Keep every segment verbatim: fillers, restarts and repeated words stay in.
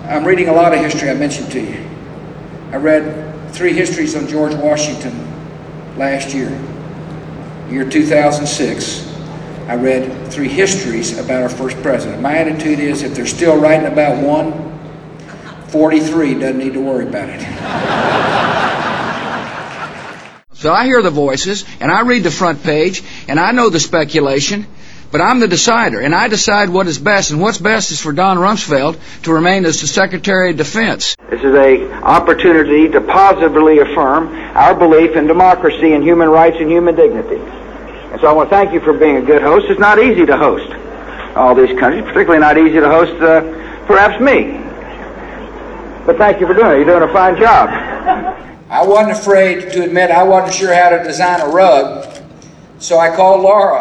I'm reading a lot of history, I mentioned to you. I read three histories on George Washington last year, year two thousand six. I read three histories about our first president. My attitude is, if they're still writing about one, forty-three doesn't need to worry about it. So I hear the voices, and I read the front page, and I know the speculation, but I'm the decider, and I decide what is best, and what's best is for Don Rumsfeld to remain as the Secretary of Defense. This is an opportunity to positively affirm our belief in democracy and human rights and human dignity. And so I want to thank you for being a good host. It's not easy to host all these countries, particularly not easy to host uh, perhaps me. But thank you for doing it. You're doing a fine job. I wasn't afraid to admit I wasn't sure how to design a rug, so I called Laura.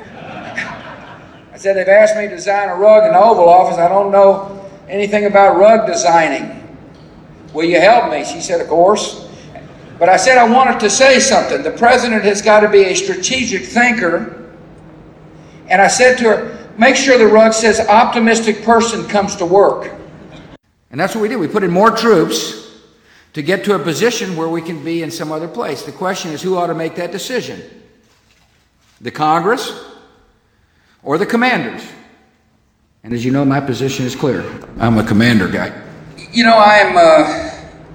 I said, they've asked me to design a rug in the Oval Office. I don't know anything about rug designing. Will you help me? She said, of course. But I said I wanted to say something. The president has got to be a strategic thinker. And I said to her, make sure the rug says optimistic person comes to work. And that's what we did. We put in more troops to get to a position where we can be in some other place. The question is, who ought to make that decision? The Congress or the commanders? And as you know, my position is clear. I'm a commander guy. You know, I'm, uh,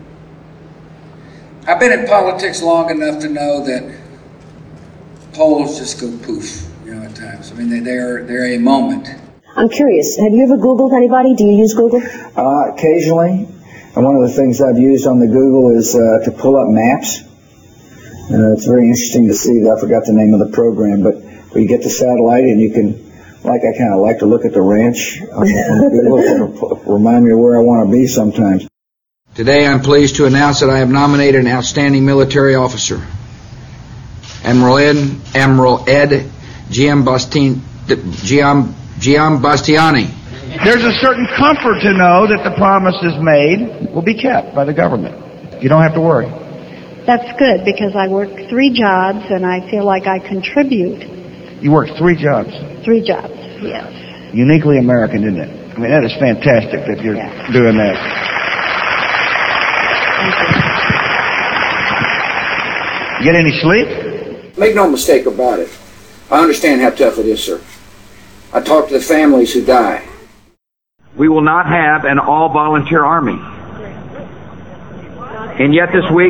I've been in politics long enough to know that polls just go poof, you know, at times. I mean, they, they're, they're a moment. I'm curious, have you ever Googled anybody? Do you use Google? Uh, occasionally. And one of the things I've used on the Google is uh, to pull up maps. Uh, it's very interesting to see. I forgot the name of the program, but where you get the satellite and you can, like I kind of like to look at the ranch on, on Google. It'll remind me of where I want to be sometimes. Today I'm pleased to announce that I have nominated an outstanding military officer, Admiral Ed, Admiral Ed Giambastini. Giambastiani. There's a certain comfort to know that the promises made will be kept by the government. You don't have to worry. That's good, because I work three jobs and I feel like I contribute. You work three jobs? Three jobs, yes. Uniquely American, isn't it? I mean, that is fantastic that you're yeah. doing that. Thank you. Get any sleep? Make no mistake about it. I understand how tough it is, sir. I talk to the families who die. We will not have an all-volunteer army. And yet this week,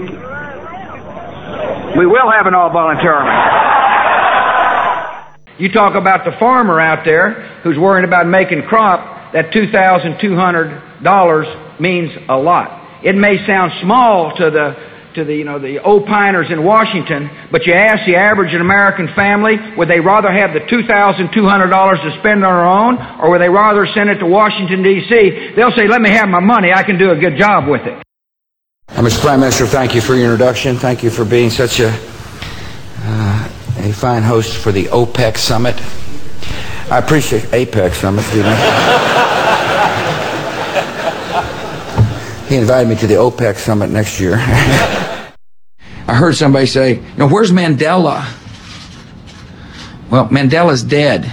we will have an all-volunteer army. You talk about the farmer out there who's worrying about making crop, that two thousand two hundred dollars means a lot. It may sound small to the to the, you know, the opiners in Washington, but you ask the average American family, would they rather have the two thousand two hundred dollars to spend on their own, or would they rather send it to Washington, D C? They'll say, let me have my money, I can do a good job with it. Mister Prime Minister, thank you for your introduction. Thank you for being such a, uh, a fine host for the OPEC summit. I appreciate APEC summit, you know. He invited me to the OPEC summit next year. I heard somebody say, you know, where's Mandela? Well, Mandela's dead.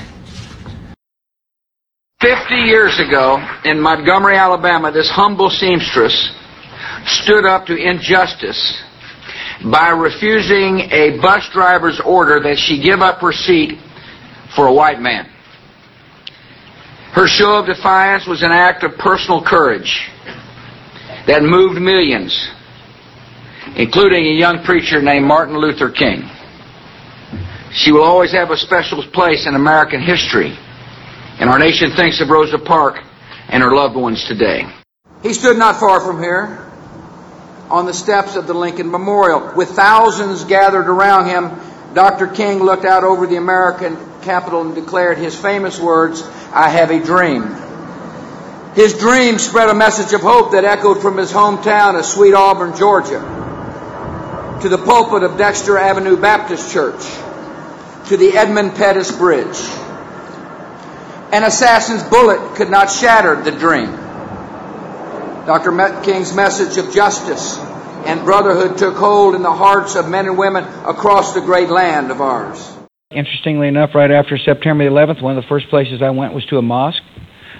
Fifty years ago, in Montgomery, Alabama, this humble seamstress stood up to injustice by refusing a bus driver's order that she give up her seat for a white man. Her show of defiance was an act of personal courage that moved millions, including a young preacher named Martin Luther King. She will always have a special place in American history, and our nation thinks of Rosa Parks and her loved ones today. He stood not far from here, on the steps of the Lincoln Memorial. With thousands gathered around him, Doctor King looked out over the American Capitol and declared his famous words, "I have a dream." His dream spread a message of hope that echoed from his hometown of Sweet Auburn, Georgia, to the pulpit of Dexter Avenue Baptist Church, to the Edmund Pettus Bridge. An assassin's bullet could not shatter the dream. Doctor King's message of justice and brotherhood took hold in the hearts of men and women across the great land of ours. Interestingly enough, right after September eleventh, one of the first places I went was to a mosque.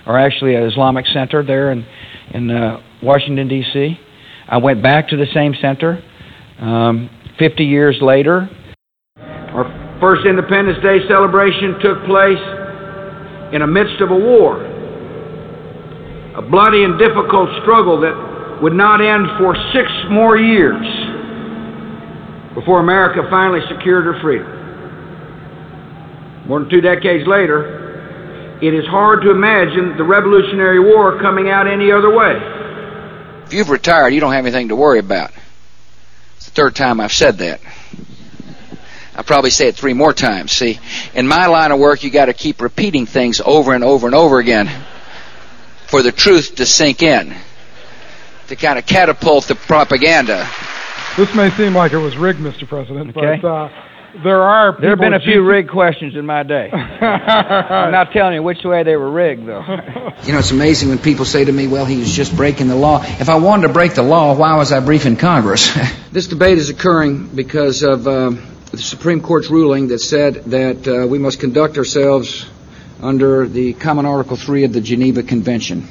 or actually an Islamic center there in, in uh, Washington, D C I went back to the same center um, fifty years later. Our first Independence Day celebration took place in the midst of a war, a bloody and difficult struggle that would not end for six more years before America finally secured her freedom. More than two decades later, it is hard to imagine the Revolutionary War coming out any other way. If you've retired, you don't have anything to worry about. It's the third time I've said that. I'll probably say it three more times. See, in my line of work, you got to keep repeating things over and over and over again for the truth to sink in, to kind of catapult the propaganda. This may seem like it was rigged, Mister President, okay. but uh, there are people... There have been a few rigged questions in my day. I'm not telling you which way they were rigged, though. You know, it's amazing when people say to me, well, he was just breaking the law. If I wanted to break the law, why was I briefing Congress? This debate is occurring because of uh, the Supreme Court's ruling that said that uh, we must conduct ourselves under the Common Article three of the Geneva Convention.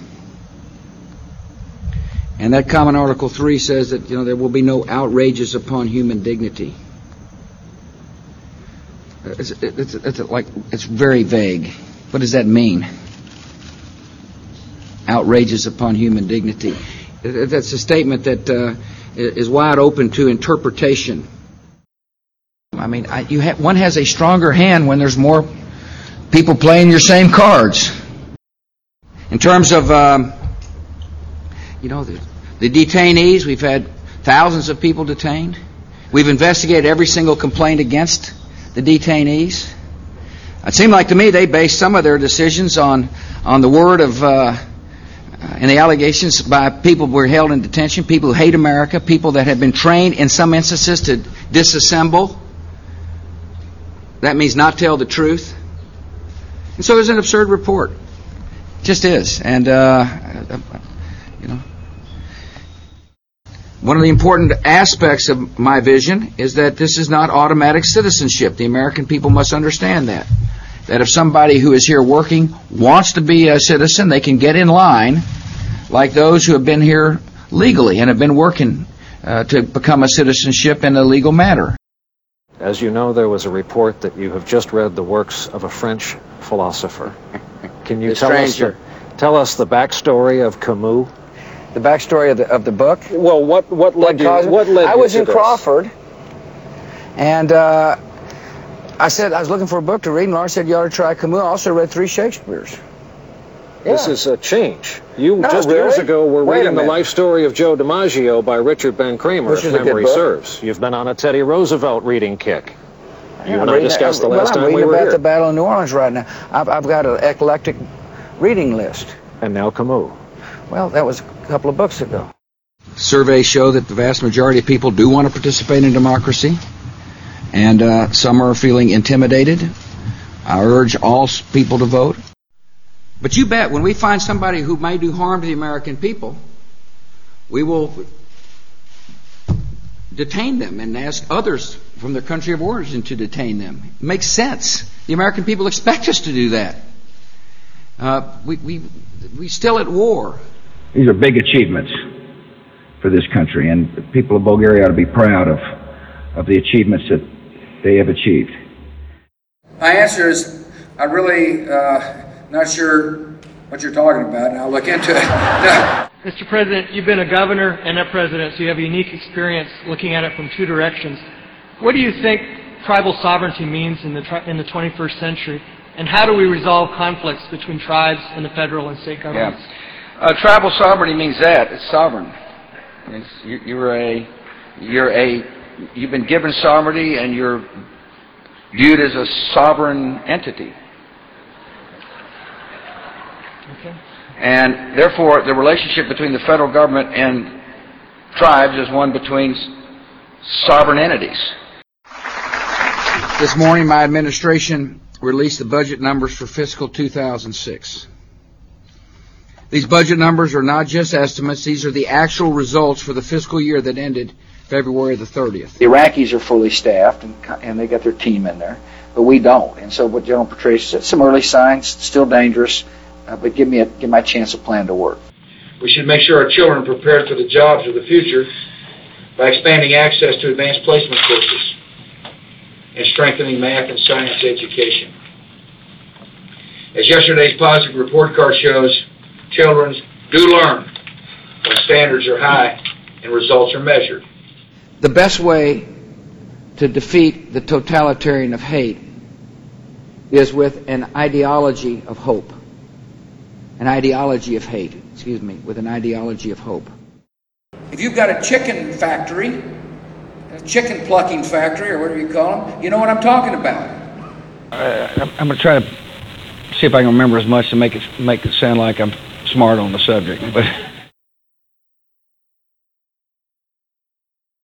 And that Common Article three says that, you know, there will be no outrages upon human dignity. It's, it's, it's like it's very vague. What does that mean? Outrages upon human dignity. That's a statement that uh, is wide open to interpretation. I mean, I, you ha- one has a stronger hand when there's more people playing your same cards. In terms of, um, you know, the, the detainees, we've had thousands of people detained. We've investigated every single complaint against the detainees. It seemed like to me they based some of their decisions on on the word of uh, and the allegations by people who were held in detention, people who hate America, people that have been trained in some instances to disassemble. That means not tell the truth. And so there's an absurd report. It just is. And, uh, you know, one of the important aspects of my vision is that this is not automatic citizenship. The American people must understand that. That if somebody who is here working wants to be a citizen, they can get in line like those who have been here legally and have been working uh, to become a citizenship in a legal manner. As you know, there was a report that you have just read the works of a French philosopher. Can you The tell us, the, tell us the backstory of Camus? The backstory of the of the book. Well, what what led you? What led I you was to in this? Crawford, and uh, I said I was looking for a book to read, and Laura said you ought to try Camus. I also read three Shakespeare's. This Yeah. is a change. You No, just really? years ago were Wait a reading the minute. life story of Joe DiMaggio by Richard Ben Kramer, Which if is a good memory book. serves. You've been on a Teddy Roosevelt reading kick. You Yeah, and I'm I reading- discussed the well, last I'm time reading we were about here. the Battle of New Orleans right now. I've, I've got an eclectic reading list. And now Camus. Well, that was a couple of books ago. Surveys show that the vast majority of people do want to participate in democracy, and uh, some are feeling intimidated. I urge all s- people to vote. But you bet, when we find somebody who may do harm to the American people, we will detain them and ask others from their country of origin to detain them. It makes sense. The American people expect us to do that. Uh, we, we, we're still at war. These are big achievements for this country, and the people of Bulgaria ought to be proud of, of the achievements that they have achieved. My answer is, I'm really uh, not sure what you're talking about, and I'll look into it. No. Mister President, you've been a governor and a president, so you have a unique experience looking at it from two directions. What do you think tribal sovereignty means in the, tri- in the twenty-first century, and how do we resolve conflicts between tribes and the federal and state governments? Yeah. Uh, tribal sovereignty means that. It's sovereign. It's, you, you're a, you're a, you've been given sovereignty, and you're viewed as a sovereign entity. Okay. And therefore, the relationship between the federal government and tribes is one between sovereign entities. This morning, my administration released the budget numbers for fiscal two thousand six. These budget numbers are not just estimates. These are the actual results for the fiscal year that ended February the thirtieth. The Iraqis are fully staffed, and, and they got their team in there, but we don't. And so what General Petraeus said, some early signs, still dangerous. uh, but give me a give my chance of plan to work. We should make sure our children are prepared for the jobs of the future by expanding access to advanced placement courses and strengthening math and science education. As yesterday's positive report card shows, children do learn when standards are high and results are measured. The best way to defeat the totalitarian of hate is with an ideology of hope. An ideology of hate, excuse me, with an ideology of hope. If you've got a chicken factory, a chicken plucking factory, or whatever you call them, you know what I'm talking about. Uh, I'm going to try to see if I can remember as much to make it make it sound like I'm smart on the subject. But